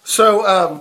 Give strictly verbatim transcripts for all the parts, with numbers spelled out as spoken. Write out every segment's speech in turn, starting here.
So um,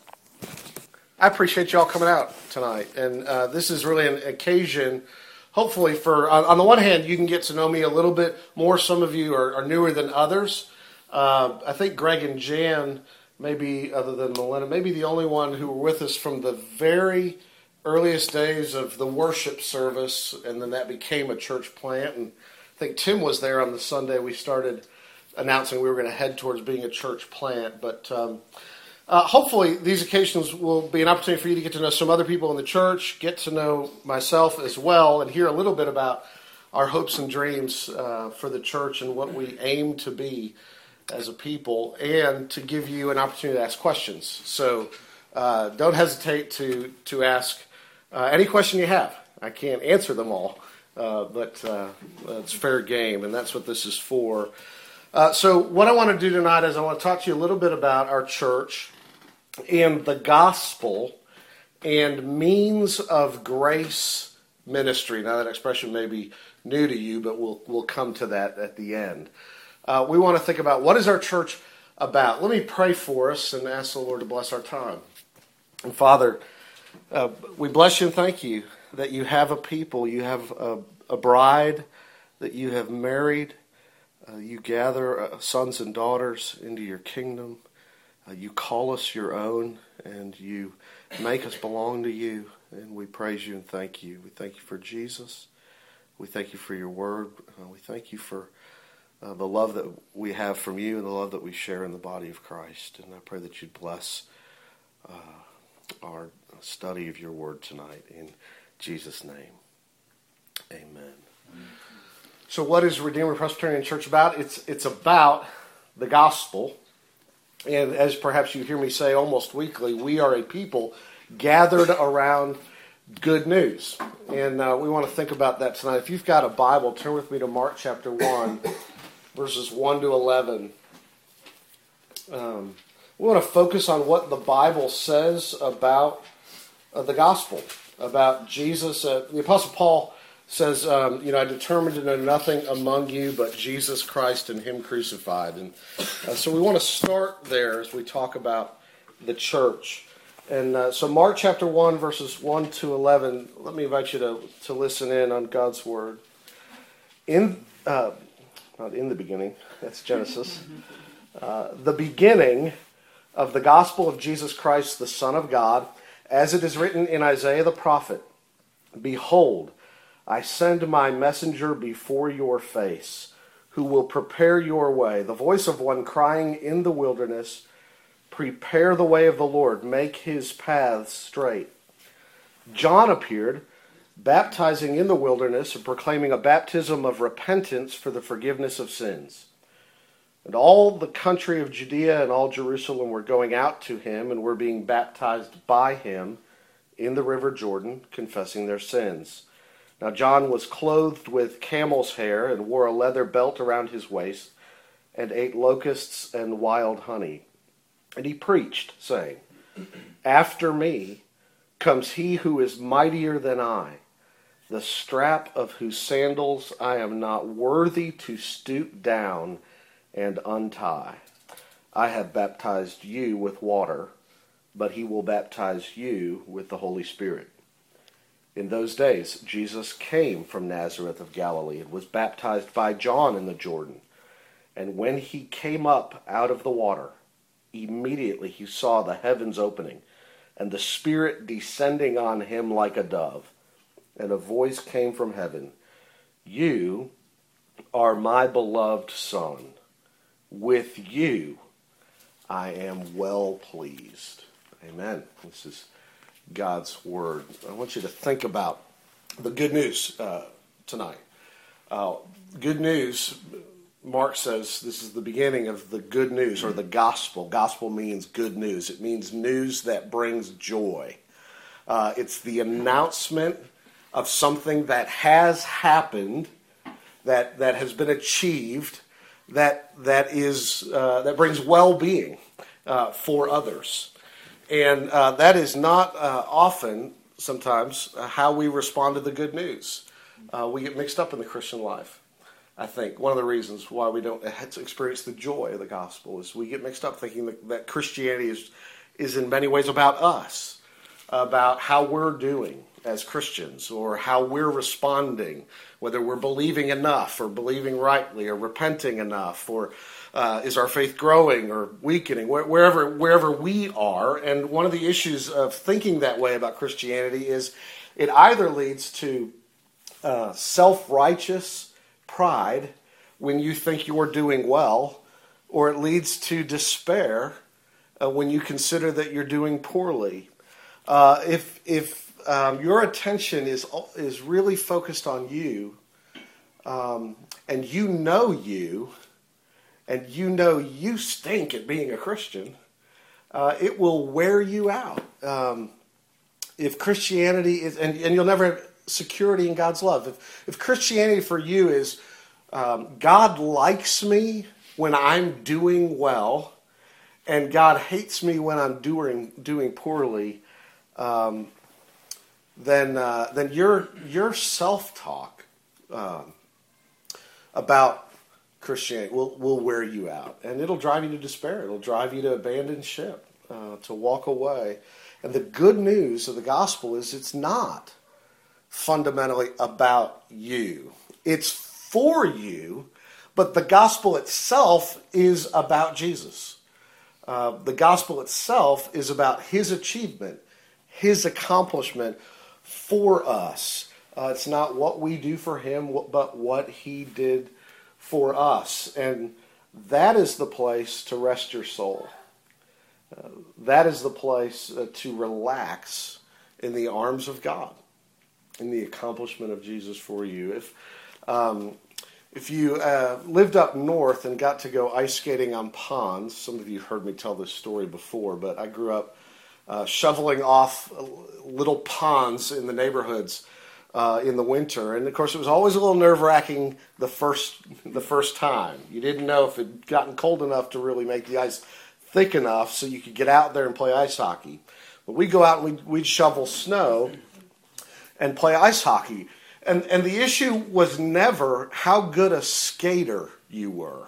I appreciate y'all coming out tonight, and uh, this is really an occasion, hopefully, for on, on the one hand, you can get to know me a little bit more. Some of you are, are newer than others. Uh, I think Greg and Jan, maybe other than Melinda, maybe the only one who were with us from the very earliest days of the worship service, and then that became a church plant. And I think Tim was there on the Sunday we started announcing we were going to head towards being a church plant. But um, uh, hopefully these occasions will be an opportunity for you to get to know some other people in the church, get to know myself as well, and hear a little bit about our hopes and dreams uh, for the church and what we aim to be as a people, and to give you an opportunity to ask questions. So uh, don't hesitate to, to ask uh, any question you have. I can't answer them all, uh, but uh, it's fair game, and that's what this is for. Uh, so what I want to do tonight is I want to talk to you a little bit about our church and the gospel and means of grace ministry. Now that expression may be new to you, but we'll we'll come to that at the end. Uh, we want to think about what is our church about. Let me pray for us and ask the Lord to bless our time. And Father, uh, we bless you and thank you that you have a people, you have a, a bride that you have married. Uh, you gather uh, sons and daughters into your kingdom. Uh, you call us your own, and you make us belong to you. And we praise you and thank you. We thank you for Jesus. We thank you for your word. Uh, we thank you for uh, the love that we have from you and the love that we share in the body of Christ. And I pray that you'd bless uh, our study of your word tonight. In Jesus' name, amen. Amen. So what is Redeemer Presbyterian Church about? It's it's about the gospel. And as perhaps you hear me say almost weekly, we are a people gathered around good news. And uh, we want to think about that tonight. If you've got a Bible, turn with me to Mark chapter one, verses one to eleven. Um, we want to focus on what the Bible says about uh, the gospel, about Jesus. Uh, the Apostle Paul says, um, you know, I determined to know nothing among you but Jesus Christ and Him crucified. And uh, so we want to start there as we talk about the church. And uh, so Mark chapter one, verses one to eleven, let me invite you to, to listen in on God's word. In, uh, not in the beginning, that's Genesis. Uh, the beginning of the gospel of Jesus Christ, the Son of God, as it is written in Isaiah the prophet, behold, I send my messenger before your face, who will prepare your way. The voice of one crying in the wilderness, prepare the way of the Lord, make his paths straight. John appeared, baptizing in the wilderness and proclaiming a baptism of repentance for the forgiveness of sins. And all the country of Judea and all Jerusalem were going out to him and were being baptized by him in the river Jordan, confessing their sins. Now John was clothed with camel's hair and wore a leather belt around his waist and ate locusts and wild honey. And he preached, saying, after me comes he who is mightier than I, the strap of whose sandals I am not worthy to stoop down and untie. I have baptized you with water, but he will baptize you with the Holy Spirit. In those days, Jesus came from Nazareth of Galilee and was baptized by John in the Jordan. And when he came up out of the water, immediately he saw the heavens opening and the Spirit descending on him like a dove. And a voice came from heaven, you are my beloved Son. With you I am well pleased. Amen. This is God's word. I want you to think about the good news uh, tonight. Uh, good news, Mark says this is the beginning of the good news, or the gospel. Gospel means good news. It means news that brings joy. Uh, it's the announcement of something that has happened, that that has been achieved, that that is uh, that brings well-being uh, for others. And uh, that is not uh, often, sometimes, uh, how we respond to the good news. Uh, we get mixed up in the Christian life. I think one of the reasons why we don't experience the joy of the gospel is we get mixed up thinking that, that Christianity is is in many ways about us, about how we're doing as Christians or how we're responding, whether we're believing enough or believing rightly or repenting enough, or uh, is our faith growing or weakening, wherever wherever we are. And one of the issues of thinking that way about Christianity is it either leads to uh, self-righteous pride when you think you're doing well, or it leads to despair uh, when you consider that you're doing poorly. Uh, if if um, your attention is is really focused on you, um, and you know you, and you know you stink at being a Christian, uh, it will wear you out. Um, if Christianity is, and, and you'll never have security in God's love. If, if Christianity for you is um, God likes me when I'm doing well, and God hates me when I'm doing doing poorly, um, then uh, then your your self-talk um, about Christianity will will wear you out, and it'll drive you to despair. It'll drive you to abandon ship, uh, to walk away. And the good news of the gospel is it's not fundamentally about you. It's for you, but the gospel itself is about Jesus. Uh, the gospel itself is about his achievement, his accomplishment for us. Uh, it's not what we do for him, but what he did for us. And that is the place to rest your soul. Uh, that is the place uh, to relax in the arms of God, in the accomplishment of Jesus for you. If um, if you uh, lived up north and got to go ice skating on ponds, some of you heard me tell this story before, but I grew up uh, shoveling off little ponds in the neighborhoods uh, in the winter, and of course it was always a little nerve-wracking the first the first time. You didn't know if it had gotten cold enough to really make the ice thick enough so you could get out there and play ice hockey. But we'd go out and we'd, we'd shovel snow and play ice hockey. And and the issue was never how good a skater you were.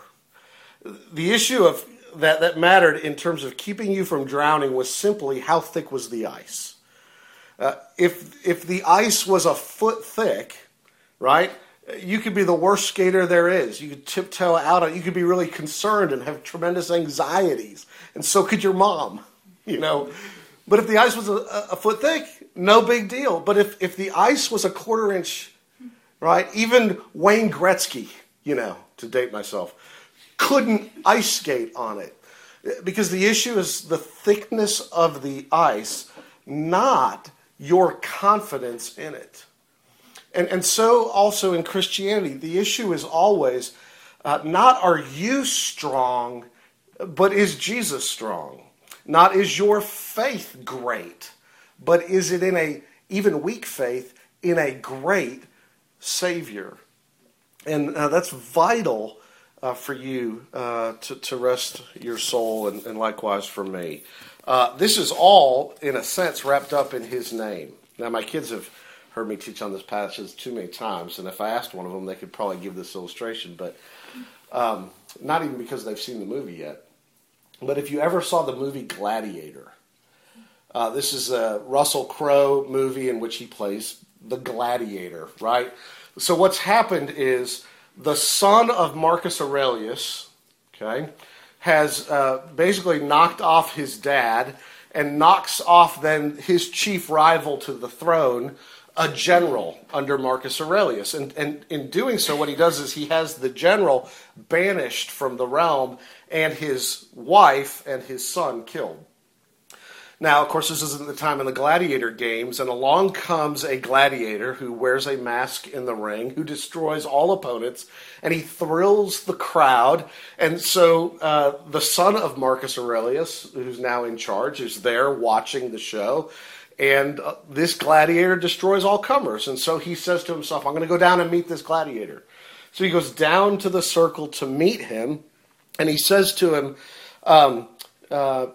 The issue of that, that mattered in terms of keeping you from drowning was simply how thick was the ice. Uh, if if the ice was a foot thick, right, you could be the worst skater there is. You could tiptoe out of it. You could be really concerned and have tremendous anxieties. And so could your mom, you know. But if the ice was a, a foot thick, no big deal. But if, if the ice was a quarter inch, right, even Wayne Gretzky, you know, to date myself, couldn't ice skate on it. Because the issue is the thickness of the ice, not your confidence in it. And, and so also in Christianity, the issue is always uh, not are you strong, but is Jesus strong? Not is your faith great, but is it in a, even weak faith, in a great Savior? And uh, that's vital uh, for you uh, to, to rest your soul, and, and likewise for me. Uh, this is all, in a sense, wrapped up in his name. Now, my kids have heard me teach on this passage too many times, and if I asked one of them, they could probably give this illustration, but um, not even because they've seen the movie yet. But if you ever saw the movie Gladiator, uh, this is a Russell Crowe movie in which he plays the gladiator, right? So what's happened is the son of Marcus Aurelius, okay, has uh, basically knocked off his dad and knocks off then his chief rival to the throne, a general under Marcus Aurelius. And, and in doing so, what he does is he has the general banished from the realm and his wife and his son killed. Now, of course, this isn't the time in the gladiator games, and along comes a gladiator who wears a mask in the ring, who destroys all opponents, and he thrills the crowd. And so uh, the son of Marcus Aurelius, who's now in charge, is there watching the show. And uh, this gladiator destroys all comers. And so he says to himself, I'm going to go down and meet this gladiator. So he goes down to the circle to meet him. And he says to him, um, uh,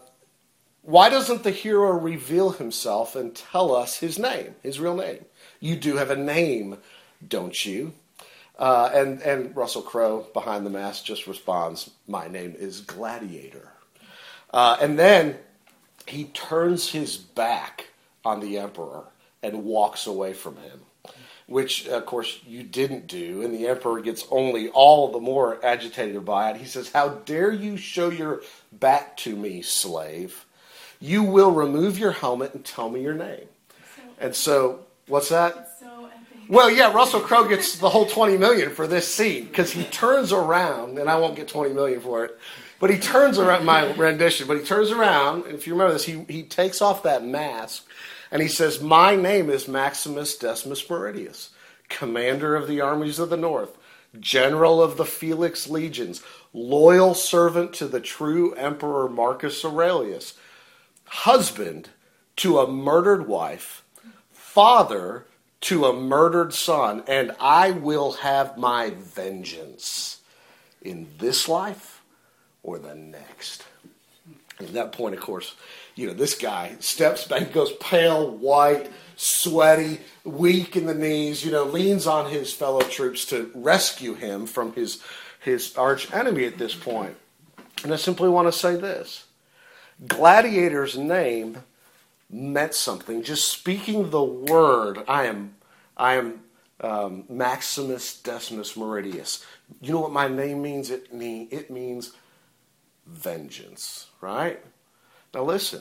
why doesn't the hero reveal himself and tell us his name, his real name? You do have a name, don't you? Uh, and, and Russell Crowe, behind the mask, just responds, "My name is Gladiator." Uh, and then he turns his back on the emperor and walks away from him, which, of course, you didn't do. And the emperor gets only all the more agitated by it. He says, "How dare you show your back to me, slave? You will remove your helmet and tell me your name." So, and so, what's that? So epic. Well, yeah, Russell Crowe gets the whole twenty million dollars for this scene because he turns around, and I won't get twenty million dollars for it, but he turns around, my rendition, but he turns around, and if you remember this, he, he takes off that mask, and he says, "My name is Maximus Decimus Meridius, commander of the armies of the north, general of the Felix legions, loyal servant to the true emperor Marcus Aurelius, husband to a murdered wife, father to a murdered son, and I will have my vengeance in this life or the next." And at that point, of course, you know, this guy steps back, goes pale, white, sweaty, weak in the knees, you know, leans on his fellow troops to rescue him from his, his arch enemy at this point. And I simply want to say this. Gladiator's name meant something. Just speaking the word, I am, I am um, Maximus Decimus Meridius. You know what my name means? It mean it means vengeance, right? Now listen.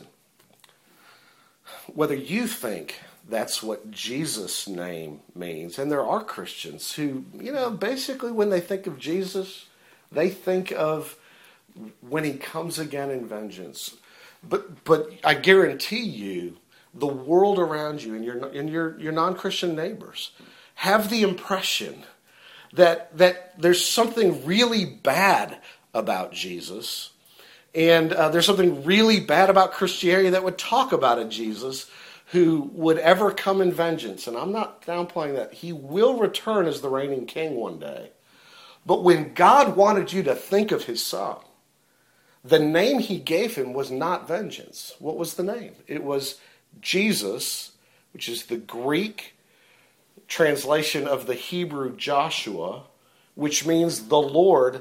Whether you think that's what Jesus' name means, and there are Christians who, you know, basically when they think of Jesus, they think of when he comes again in vengeance. But but I guarantee you, the world around you and your and your your non-Christian neighbors have the impression that that there's something really bad about Jesus, and uh, there's something really bad about Christianity that would talk about a Jesus who would ever come in vengeance. And I'm not downplaying that. He will return as the reigning king one day. But when God wanted you to think of his son, the name he gave him was not vengeance. What was the name? It was Jesus, which is the Greek translation of the Hebrew Joshua, which means the Lord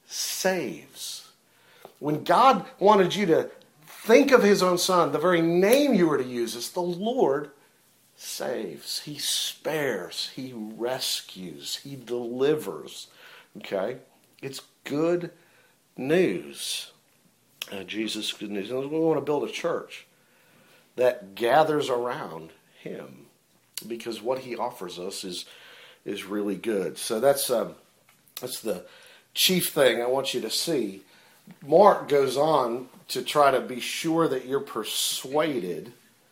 saves. When God wanted you to think of his own son, the very name you were to use is the Lord saves. He spares. He rescues. He delivers. Okay? It's good news. Uh, Jesus, good news. And we want to build a church that gathers around him because what he offers us is is really good. So that's um, that's the chief thing I want you to see. Mark goes on to try to be sure that you're persuaded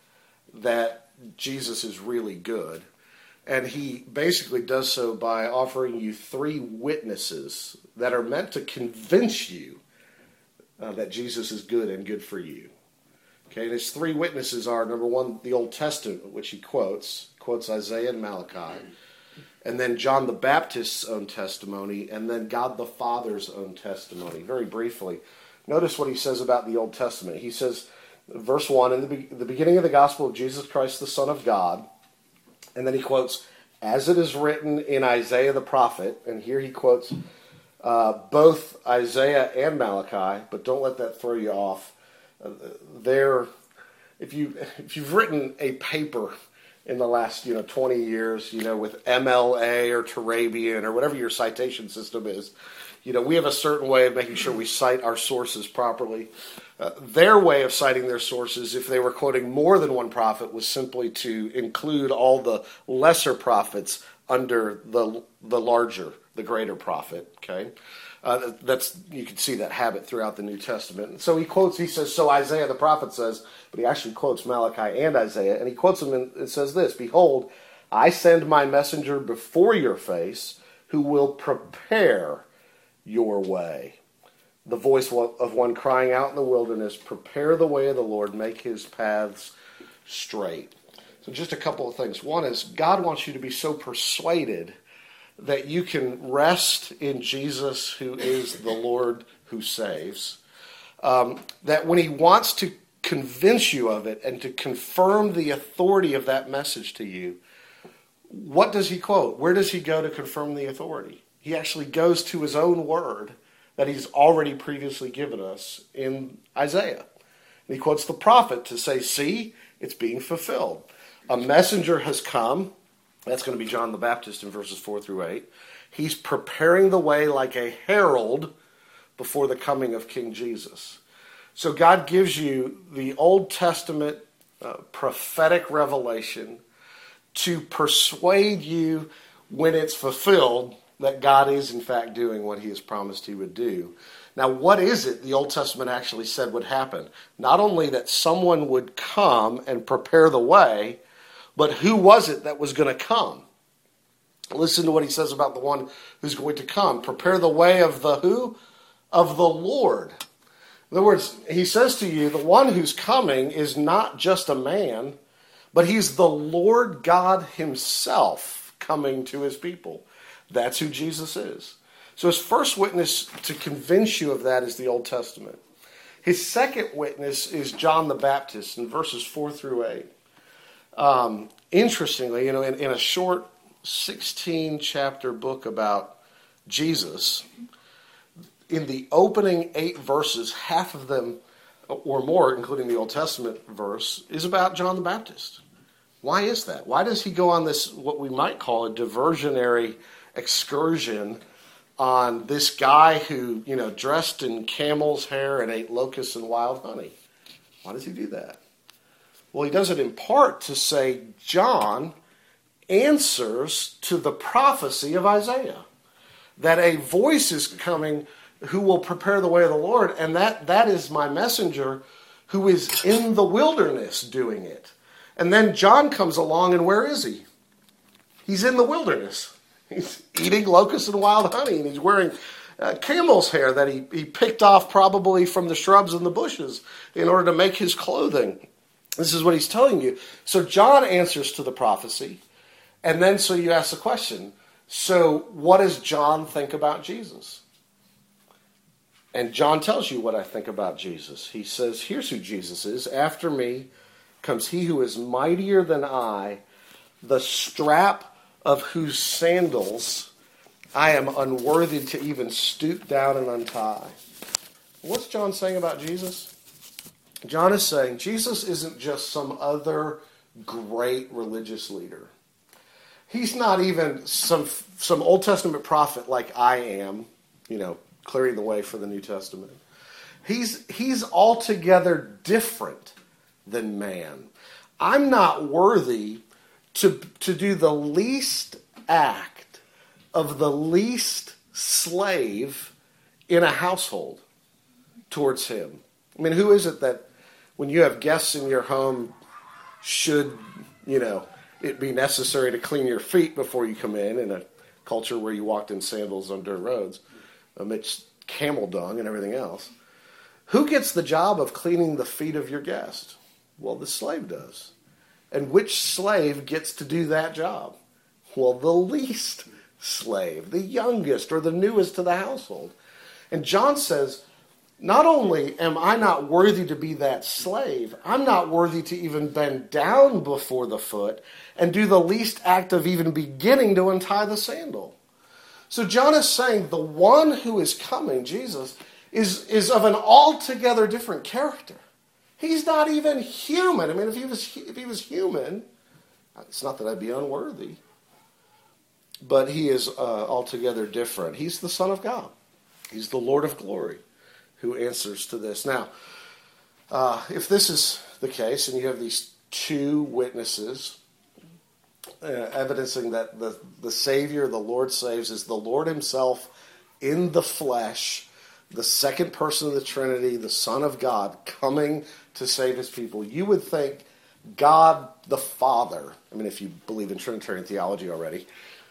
that Jesus is really good. And he basically does so by offering you three witnesses that are meant to convince you uh, that Jesus is good and good for you. Okay, and his three witnesses are, number one, the Old Testament, which he quotes, quotes Isaiah and Malachi, and then John the Baptist's own testimony, and then God the Father's own testimony. Very briefly, notice what he says about the Old Testament. He says, verse one, in the, be- the beginning of the gospel of Jesus Christ, the Son of God, and then he quotes, as it is written in Isaiah the prophet, and here he quotes uh, both Isaiah and Malachi, but don't let that throw you off. Uh, they're, if you if you've written a paper in the last, you know, twenty years, you know, with M L A or Turabian or whatever your citation system is, you know, we have a certain way of making sure we cite our sources properly. Uh, their way of citing their sources, if they were quoting more than one prophet, was simply to include all the lesser prophets under the the larger, the greater prophet. Okay, uh, that's you can see that habit throughout the New Testament. And so he quotes, he says, so Isaiah the prophet says, but he actually quotes Malachi and Isaiah, and he quotes them and it says this: "Behold, I send my messenger before your face, who will prepare your way. The voice of one crying out in the wilderness, prepare the way of the Lord, make his paths straight." So just a couple of things. One is God wants you to be so persuaded that you can rest in Jesus, who is the Lord who saves. Um, that when he wants to convince you of it and to confirm the authority of that message to you, what does he quote? Where does he go to confirm the authority? He actually goes to his own word that he's already previously given us in Isaiah. And he quotes the prophet to say, see, it's being fulfilled. A messenger has come. That's going to be John the Baptist in verses four through eight. He's preparing the way like a herald before the coming of King Jesus. So God gives you the Old Testament uh, prophetic revelation to persuade you when it's fulfilled that God is in fact doing what he has promised he would do. Now, what is it the Old Testament actually said would happen? Not only that someone would come and prepare the way, but who was it that was going to come? Listen to what he says about the one who's going to come. Prepare the way of the who? Of the Lord. In other words, he says to you, the one who's coming is not just a man, but he's the Lord God himself coming to his people. That's who Jesus is. So his first witness to convince you of that is the Old Testament. His second witness is John the Baptist in verses four through eight. Um, interestingly, you know, in, in a short sixteen chapter book about Jesus, in the opening eight verses, half of them or more, including the Old Testament verse, is about John the Baptist. Why is that? Why does he go on this, what we might call a diversionary excursion on this guy who, you know, dressed in camel's hair and ate locusts and wild honey? Why does he do that? Well, he does it in part to say John answers to the prophecy of Isaiah, that a voice is coming who will prepare the way of the Lord, and that, that is my messenger who is in the wilderness doing it. And then John comes along, and where is he? He's in the wilderness. He's eating locusts and wild honey, and he's wearing uh, camel's hair that he, he picked off probably from the shrubs and the bushes in order to make his clothing. This is what he's telling you. So John answers to the prophecy, and then so you ask the question, so what does John think about Jesus? And John tells you what I think about Jesus. He says, here's who Jesus is. After me comes he who is mightier than I, the strap of whose sandals I am unworthy to even stoop down and untie. What's John saying about Jesus? John is saying Jesus isn't just some other great religious leader. He's not even some some Old Testament prophet like I am, you know, clearing the way for the New Testament. He's he's altogether different than man. I'm not worthy to to do the least act of the least slave in a household towards him. I mean, who is it that when you have guests in your home should, you know, it be necessary to clean your feet before you come in, in a culture where you walked in sandals on dirt roads, amidst camel dung and everything else? Who gets the job of cleaning the feet of your guest? Well, the slave does. And which slave gets to do that job? Well, the least slave, the youngest or the newest to the household. And John says, not only am I not worthy to be that slave, I'm not worthy to even bend down before the foot and do the least act of even beginning to untie the sandal. So John is saying the one who is coming, Jesus, is, is of an altogether different character. He's not even human. I mean, if he was if he was human, it's not that I'd be unworthy, but he is uh, altogether different. He's the Son of God. He's the Lord of glory who answers to this. Now, uh, if this is the case, and you have these two witnesses uh, evidencing that the, the Savior, the Lord saves, is the Lord himself in the flesh, the second person of the Trinity, the Son of God, coming to save his people, you would think God the Father, I mean, if you believe in Trinitarian theology already,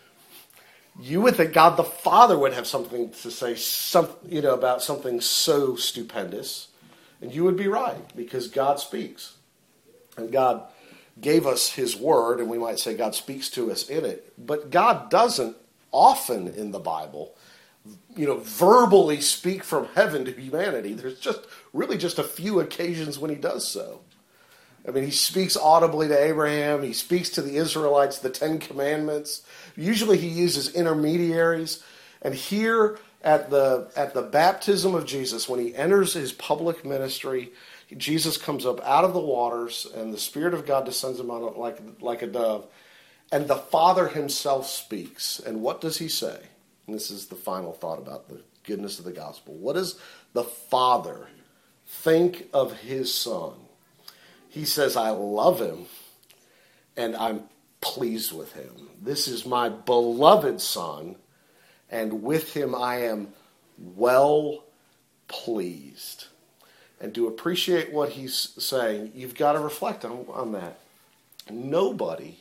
you would think God the Father would have something to say some, you know, about something so stupendous. And you would be right, because God speaks. And God gave us his word, and we might say God speaks to us in it. But God doesn't often in the Bible, you know, verbally speak from heaven to humanity. There's just really just a few occasions when he does so. I mean, he speaks audibly to Abraham. He speaks to the Israelites, the Ten Commandments. Usually he uses intermediaries. And here at the at the baptism of Jesus, when he enters his public ministry, Jesus comes up out of the waters, and the Spirit of God descends him on like, like a dove. And the Father himself speaks. And what does he say? And this is the final thought about the goodness of the gospel. What does the Father think of his Son? He says, I love him, and I'm pleased with him. This is my beloved Son, and with him I am well pleased. And to appreciate what he's saying, you've got to reflect on, on that. Nobody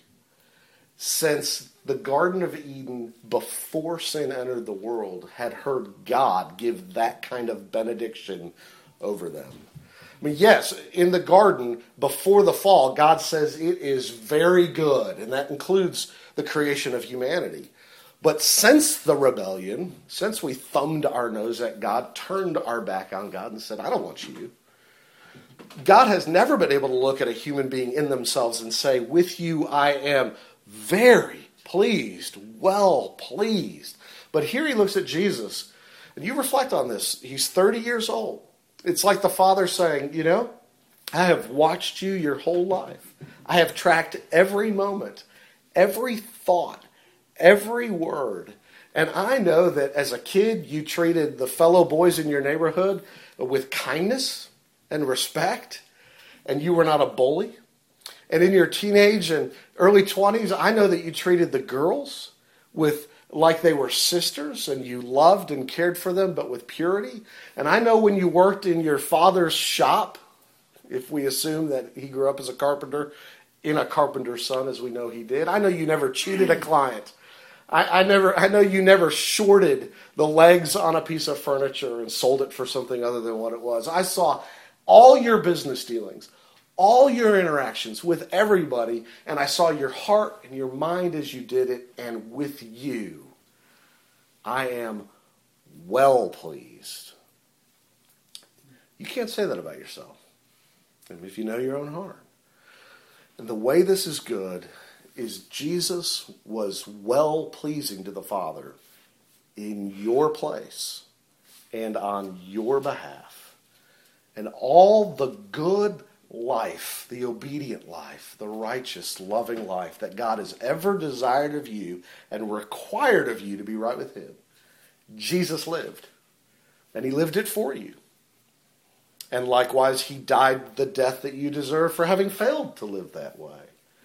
since the Garden of Eden, before sin entered the world, had heard God give that kind of benediction over them. I mean, yes, in the garden, before the fall, God says it is very good, and that includes the creation of humanity. But since the rebellion, since we thumbed our nose at God, turned our back on God and said, I don't want you, God has never been able to look at a human being in themselves and say, with you I am very pleased, well pleased. But here he looks at Jesus, and you reflect on this. He's thirty years old. It's like the Father saying, you know, I have watched you your whole life. I have tracked every moment, every thought, every word. And I know that as a kid, you treated the fellow boys in your neighborhood with kindness and respect, and you were not a bully. And in your teenage and early twenties, I know that you treated the girls with like they were sisters, and you loved and cared for them, but with purity. And I know when you worked in your father's shop, if we assume that he grew up as a carpenter, in a carpenter's son, as we know he did, I know you never cheated a client. I, I never. I know you never shorted the legs on a piece of furniture and sold it for something other than what it was. I saw all your business dealings, all your interactions with everybody, and I saw your heart and your mind as you did it, and with you, I am well pleased. You can't say that about yourself, if you know your own heart. And the way this is good is Jesus was well pleasing to the Father in your place and on your behalf. And all the good life, the obedient life, the righteous, loving life that God has ever desired of you and required of you to be right with him, Jesus lived. And he lived it for you. And likewise, he died the death that you deserve for having failed to live that way.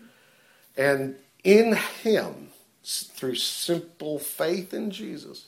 And in him, through simple faith in Jesus,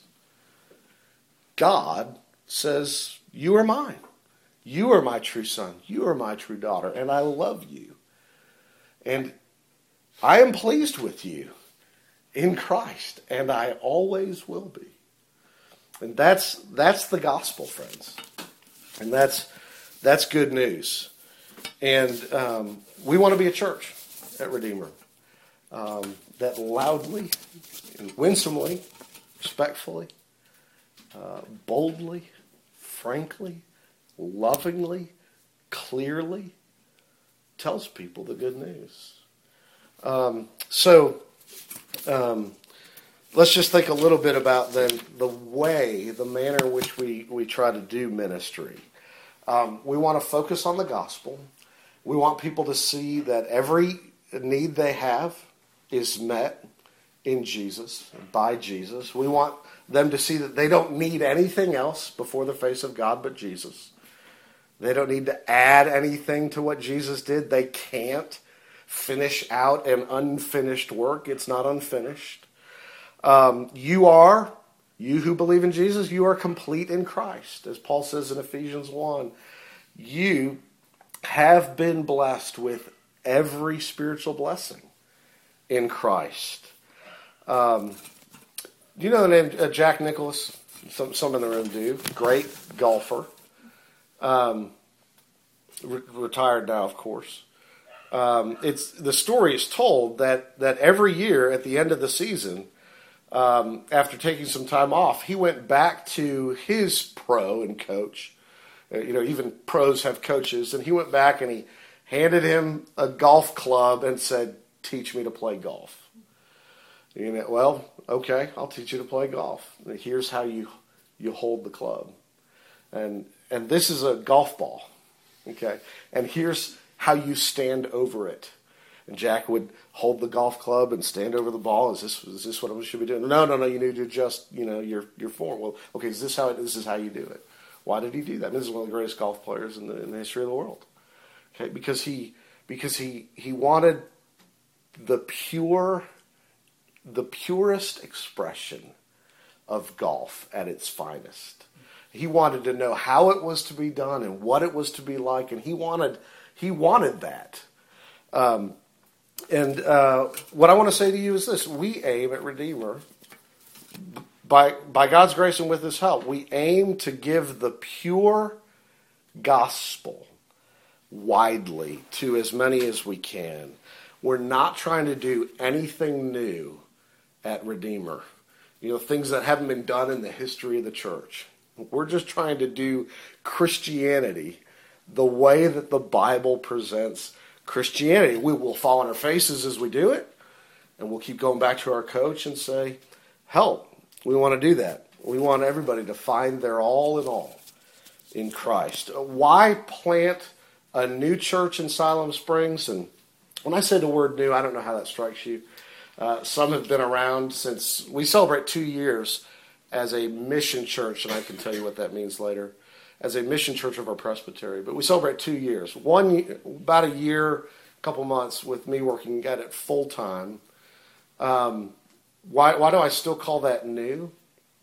God says, you are mine. You are my true son. You are my true daughter. And I love you. And I am pleased with you in Christ. And I always will be. And that's that's the gospel, friends. And that's that's good news. And um, we want to be a church at Redeemer um, that loudly and winsomely, respectfully, uh, boldly, frankly, lovingly, clearly tells people the good news. Um, so um, let's just think a little bit about then the way, the manner in which we, we try to do ministry. Um, we want to focus on the gospel. We want people to see that every need they have is met in Jesus, by Jesus. We want them to see that they don't need anything else before the face of God but Jesus. They don't need to add anything to what Jesus did. They can't finish out an unfinished work. It's not unfinished. Um, you are, you who believe in Jesus, you are complete in Christ. As Paul says in Ephesians one, you have been blessed with every spiritual blessing in Christ. Um, do you know the name uh, Jack Nicklaus? Some, some in the room do. Great golfer. Um, re- retired now, of course. Um, it's the story is told that that every year at the end of the season, um, after taking some time off, he went back to his pro and coach. Uh, you know, even pros have coaches, and he went back and he handed him a golf club and said, teach me to play golf. You know, well, okay, I'll teach you to play golf. Here's how you, you hold the club. And and this is a golf ball, okay? And here's how you stand over it. And Jack would hold the golf club and stand over the ball. Is this is this what I should be doing? No, no, no. You need to adjust, you know, your your form. Well, okay. Is this how it, this is how you do it? Why did he do that? This is one of the greatest golf players in the in the history of the world. Okay, because he because he he wanted the pure, the purest expression of golf at its finest. He wanted to know how it was to be done and what it was to be like, and he wanted he wanted that. Um, and uh, what I want to say to you is this: we aim at Redeemer, by by God's grace and with His help, we aim to give the pure gospel widely to as many as we can. We're not trying to do anything new at Redeemer. You know, things that haven't been done in the history of the church. We're just trying to do Christianity the way that the Bible presents Christianity. We will fall on our faces as we do it, and we'll keep going back to our coach and say, help, we want to do that. We want everybody to find their all in all in Christ. Why plant a new church in Siloam Springs? And when I say the word new, I don't know how that strikes you. Uh, some have been around since we celebrate two years as a mission church, and I can tell you what that means later, as a mission church of our presbytery. But we celebrate two years. One, about a year, a couple months with me working at it full time. Um, why, why do I still call that new?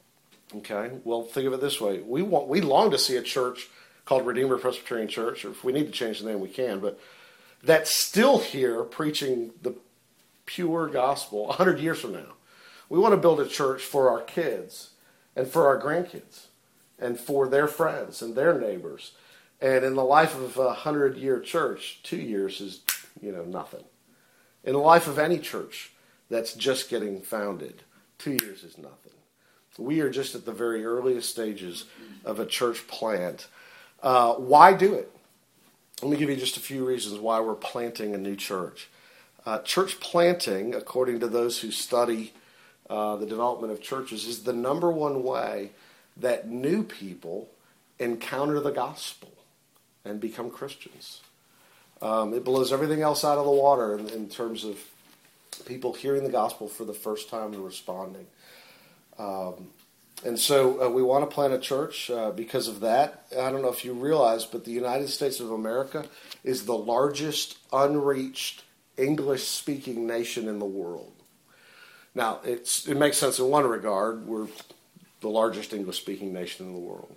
Okay, well, think of it this way. We want, we long to see a church called Redeemer Presbyterian Church, or if we need to change the name, we can, but that's still here preaching the pure gospel one hundred years from now. We want to build a church for our kids and for our grandkids and for their friends and their neighbors. And in the life of a hundred-year church, two years is, you know, nothing. In the life of any church that's just getting founded, two years is nothing. We are just at the very earliest stages of a church plant. Uh, why do it? Let me give you just a few reasons why we're planting a new church. Uh, church planting, according to those who study uh, the development of churches, is the number one way that new people encounter the gospel and become Christians. Um, it blows everything else out of the water in, in terms of people hearing the gospel for the first time and responding. Um, and so uh, we want to plant a church uh, because of that. I don't know if you realize, but the United States of America is the largest unreached English-speaking nation in the world. Now, it's, it makes sense in one regard. We're the largest English-speaking nation in the world.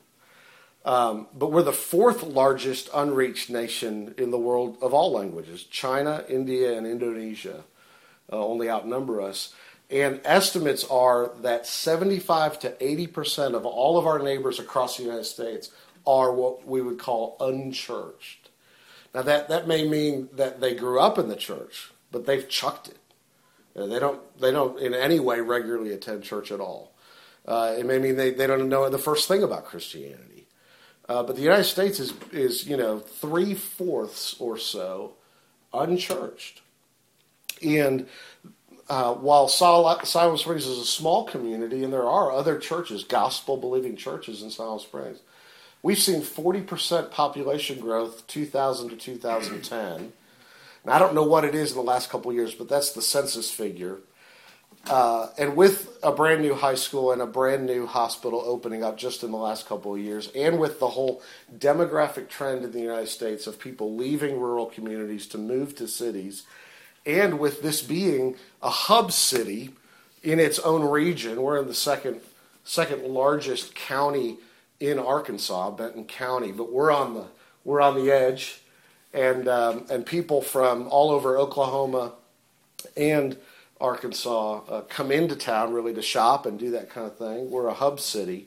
Um, but we're the fourth largest unreached nation in the world of all languages. China, India, and Indonesia uh, only outnumber us. And estimates are that seventy-five to eighty percent of all of our neighbors across the United States are what we would call unchurched. Now, that, that may mean that they grew up in the church, but they've chucked it. You know, they don't they don't in any way regularly attend church at all. Uh, it may mean they, they don't know the first thing about Christianity. Uh, but the United States is, is you know, three-fourths or so unchurched. And uh, while Siloam Springs is a small community, and there are other churches, gospel-believing churches in Siloam Springs, we've seen forty percent population growth two thousand to two thousand ten. Now, I don't know what it is in the last couple of years, but that's the census figure. Uh, and with a brand new high school and a brand new hospital opening up just in the last couple of years, and with the whole demographic trend in the United States of people leaving rural communities to move to cities, and with this being a hub city in its own region, we're in the second second largest county in Arkansas, Benton County, but we're on the we're on the edge, and um, and people from all over Oklahoma and Arkansas uh, come into town really to shop and do that kind of thing. We're a hub city.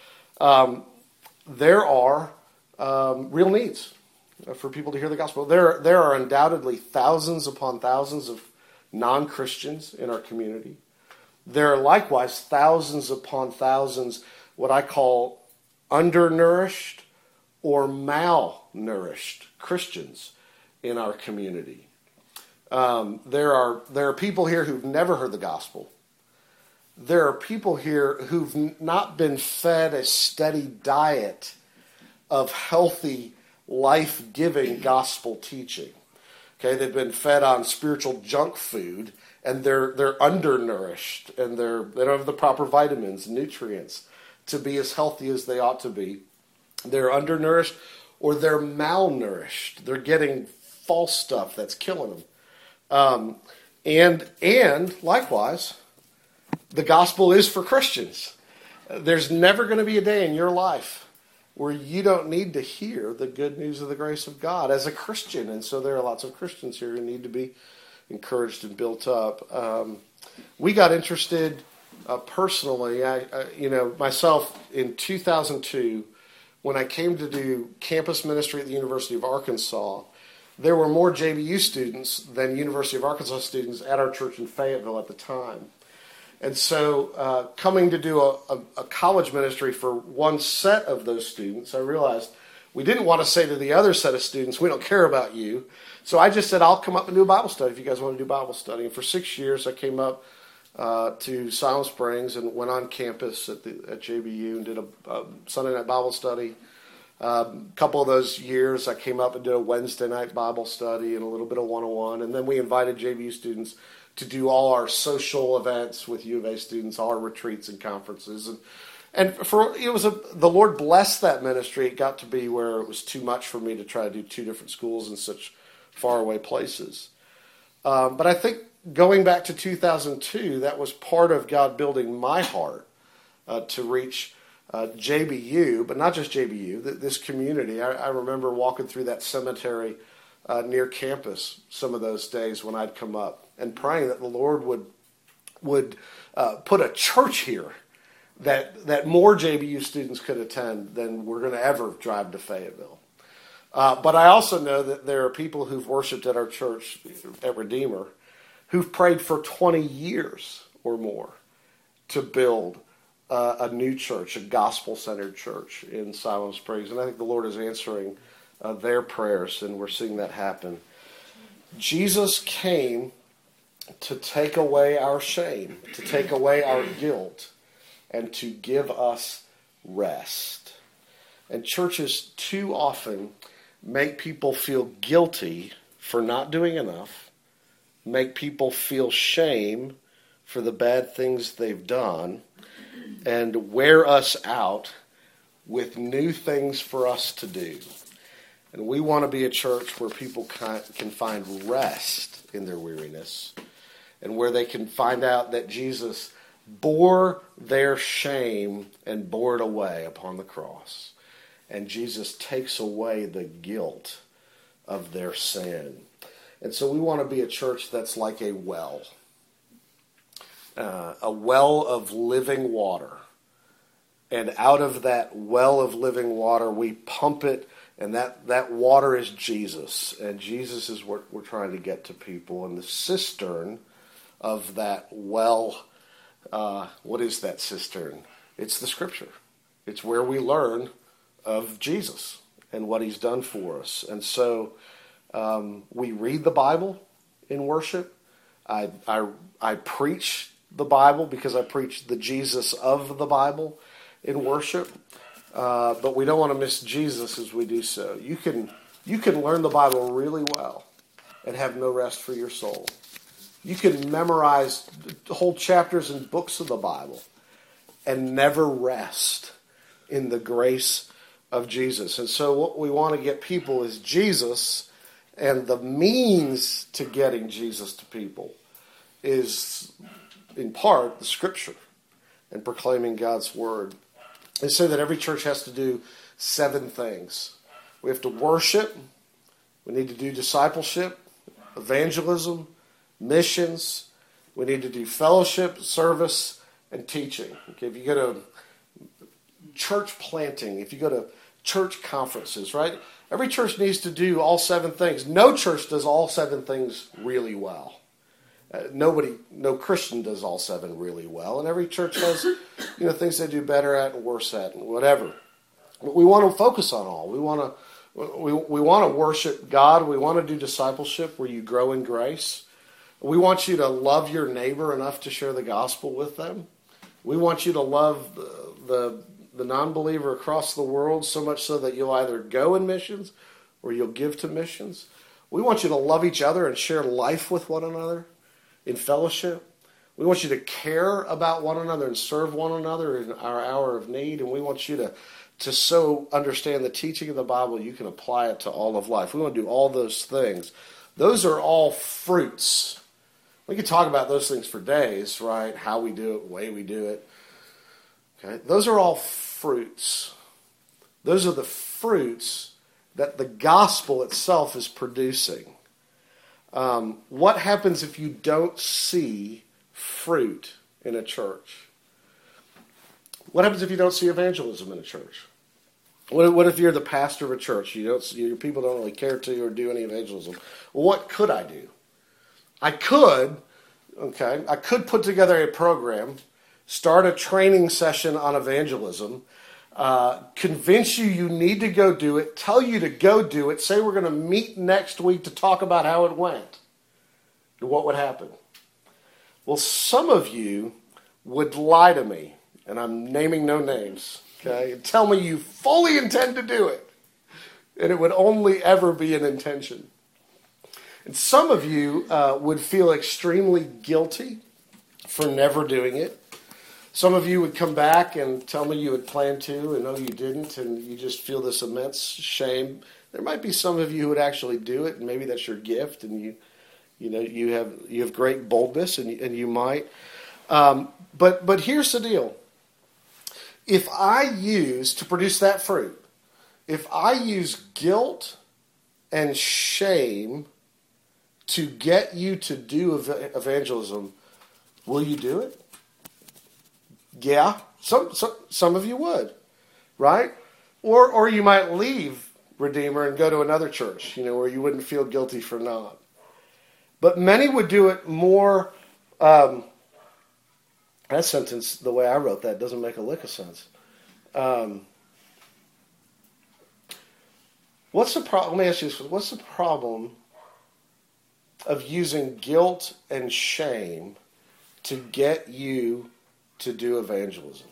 Um, there are um, real needs for people to hear the gospel. There, there are undoubtedly thousands upon thousands of non-Christians in our community. There are likewise thousands upon thousands what I call undernourished or malnourished Christians in our community. Um, there are there are people here who've never heard the gospel. There are people here who've not been fed a steady diet of healthy, life-giving gospel teaching. Okay, they've been fed on spiritual junk food, and they're they're undernourished, and they're they don't have the proper vitamins and nutrients to be as healthy as they ought to be. They're undernourished, or they're malnourished. They're getting false stuff that's killing them. Um, and and likewise, the gospel is for Christians. There's never going to be a day in your life where you don't need to hear the good news of the grace of God as a Christian. And so there are lots of Christians here who need to be encouraged and built up. Um, we got interested uh, personally, I, I, you know, myself in two thousand two, when I came to do campus ministry at the University of Arkansas. There were more J B U students than University of Arkansas students at our church in Fayetteville at the time. And so uh, coming to do a, a, a college ministry for one set of those students, I realized we didn't want to say to the other set of students, we don't care about you. So I just said, I'll come up and do a Bible study if you guys want to do Bible study. And for six years, I came up uh, to Silent Springs and went on campus at, the, at J B U and did a, a Sunday night Bible study. A um, couple of those years, I came up and did a Wednesday night Bible study and a little bit of one-on-one. And then we invited J B U students to do all our social events with U of A students, all our retreats and conferences. And and for it was a the Lord blessed that ministry. It got to be where it was too much for me to try to do two different schools in such faraway places. Um, but I think going back to two thousand two, that was part of God building my heart uh, to reach Uh, J B U, but not just J B U, th- this community. I, I remember walking through that cemetery uh, near campus some of those days when I'd come up and praying that the Lord would would uh, put a church here that that more J B U students could attend than we're going to ever drive to Fayetteville. Uh, but I also know that there are people who've worshiped at our church at Redeemer who've prayed for twenty years or more to build Uh, a new church, a gospel-centered church in Silent Springs. And I think the Lord is answering uh, their prayers, and we're seeing that happen. Jesus came to take away our shame, to take away our guilt, and to give us rest. And churches too often make people feel guilty for not doing enough, make people feel shame for the bad things they've done, and wear us out with new things for us to do. And we want to be a church where people can find rest in their weariness and where they can find out that Jesus bore their shame and bore it away upon the cross. And Jesus takes away the guilt of their sin. And so we want to be a church that's like a well. Uh, a well of living water. And out of that well of living water, we pump it, and that, that water is Jesus. And Jesus is what we're trying to get to people. And the cistern of that well, uh, what is that cistern? It's the Scripture. It's where we learn of Jesus and what He's done for us. And so um, we read the Bible in worship. I, I, I preach the Bible because I preach the Jesus of the Bible in worship, uh, but we don't want to miss Jesus as we do so. You can you can learn the Bible really well and have no rest for your soul. You can memorize whole chapters and books of the Bible and never rest in the grace of Jesus. And so what we want to get people is Jesus, and the means to getting Jesus to people is in part the Scripture and proclaiming God's Word. They say that every church has to do seven things. We have to worship. We need to do discipleship, evangelism, missions. We need to do fellowship, service, and teaching. Okay, if you go to church planting, if you go to church conferences, right? Every church needs to do all seven things. No church does all seven things really well. Uh, nobody, no Christian does all seven really well, and every church has, you know, things they do better at and worse at and whatever. But we want to focus on all. We want to We, we want to worship God. We want to do discipleship where you grow in grace. We want you to love your neighbor enough to share the gospel with them. We want you to love the, the, the non-believer across the world so much so that you'll either go in missions or you'll give to missions. We want you to love each other and share life with one another in fellowship. We want you to care about one another and serve one another in our hour of need. And we want you to, to so understand the teaching of the Bible you can apply it to all of life. We want to do all those things. Those are all fruits. We could talk about those things for days, right? How we do it, the way we do it. Okay, those are all fruits. Those are the fruits that the gospel itself is producing. Um, what happens if you don't see fruit in a church? What happens if you don't see evangelism in a church? What, what if you're the pastor of a church? You don't, your people don't really care to or do any evangelism. Well, what could I do? I could, okay, I could put together a program, start a training session on evangelism, uh, convince you you need to go do it, tell you to go do it, say we're going to meet next week to talk about how it went. And what would happen? Well, some of you would lie to me, and I'm naming no names, okay, and tell me you fully intend to do it, and it would only ever be an intention. And some of you uh, would feel extremely guilty for never doing it. Some of you would come back and tell me you had planned to and no you didn't, and you just feel this immense shame. There might be some of you who would actually do it, and maybe that's your gift, and you you know you have you have great boldness, and and you might. Um, but but here's the deal. If I use, to produce that fruit, if I use guilt and shame to get you to do evangelism, will you do it? Yeah, some, some some of you would, right? Or or you might leave Redeemer and go to another church, you know, where you wouldn't feel guilty for not. But many would do it more. Um, that sentence, the way I wrote that, doesn't make a lick of sense. Um, what's the problem? Let me ask you this: what's the problem of using guilt and shame to get you to do evangelism?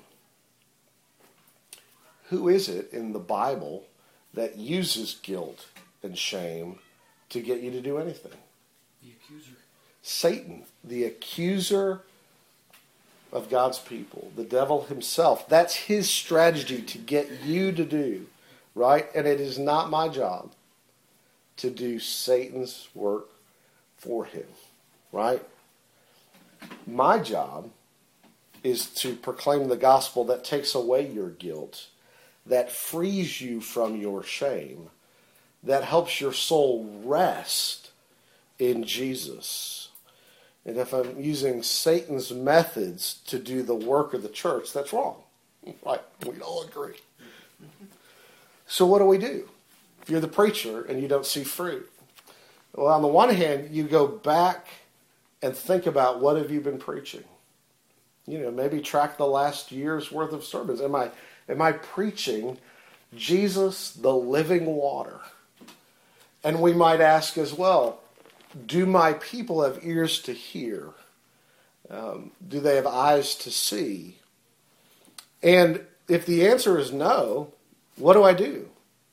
Who is it in the Bible that uses guilt and shame to get you to do anything? The accuser. Satan, the accuser of God's people, the devil himself. That's his strategy to get you to do, right? And it is not my job to do Satan's work for him, right? My job is to proclaim the gospel that takes away your guilt, that frees you from your shame, that helps your soul rest in Jesus. And if I'm using Satan's methods to do the work of the church, that's wrong. Right? We all agree. So what do we do? If you're the preacher and you don't see fruit, well, on the one hand, you go back and think about what have you been preaching. You know, maybe track the last year's worth of sermons. Am I am I preaching Jesus, the living water? And we might ask as well, do my people have ears to hear? Um, do they have eyes to see? And if the answer is no, what do I do?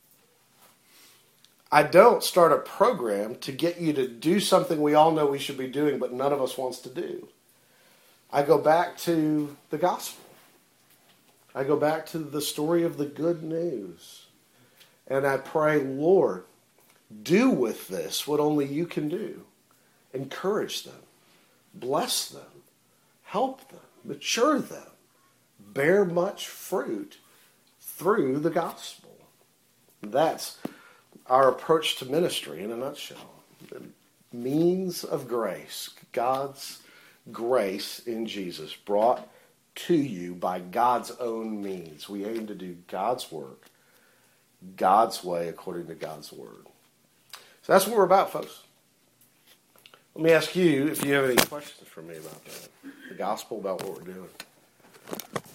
I don't start a program to get you to do something we all know we should be doing, but none of us wants to do. I go back to the gospel. I go back to the story of the good news. And I pray, Lord, do with this what only you can do. Encourage them. Bless them. Help them. Mature them. Bear much fruit through the gospel. That's our approach to ministry in a nutshell. The means of grace. God's grace in Jesus brought to you by God's own means. We aim to do God's work, God's way, according to God's word. So that's what we're about, folks. Let me ask you if you have any questions for me about that. The gospel, about what we're doing.